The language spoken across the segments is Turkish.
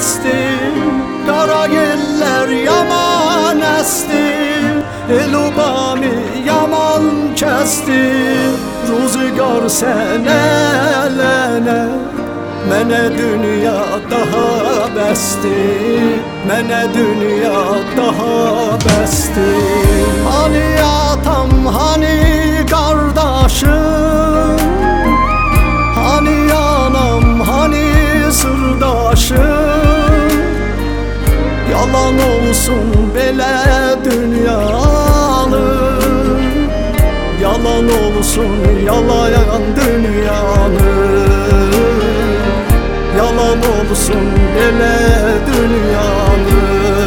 esti, qara yellər yaman əsti, el-ubami yaman kəsti. Ruzigar sənə lənə, mənə dünya daha bəsdir, mənə dünya daha bəsdir. Hani atam, hani qardaşım, hani anam, hani sırdaşım. Yalan olsun belə dünyanı, yalan olsun yalayan dünyanı, yalan olsun belə dünyanı.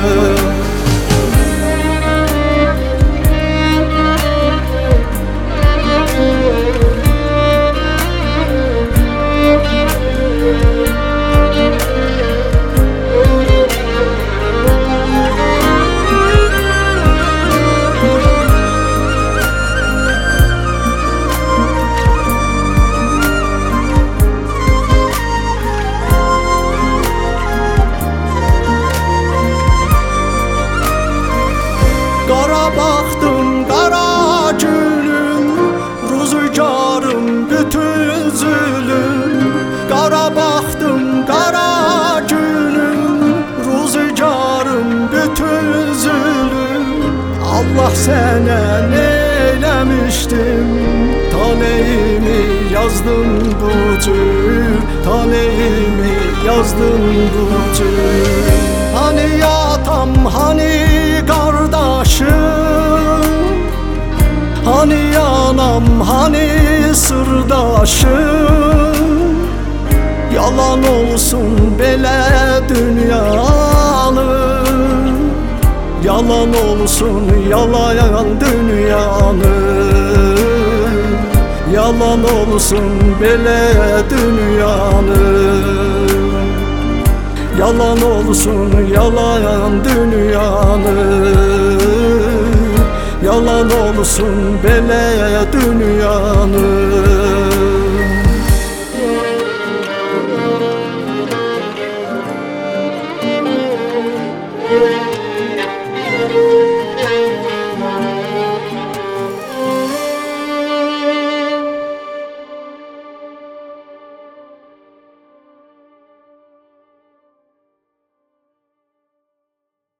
Qara baxdım, qara gülüm, ruzigarım bütün zülüm. Qara baxdım, qara gülüm, ruzigarım bütün zülüm. Allah sənə neyləmişdim, taleyimi yazdım bu cür, taleyimi yazdım bu cür. Hani atam, hani qardaşım, hani anam, hani sırdaşım. Yalan olsun belə dünyanı, yalan olsun yalayan dünyanı, yalan olsun belə dünyanı, yalan olsun yalayan dünyanı, yalan olsun belə dünyanı.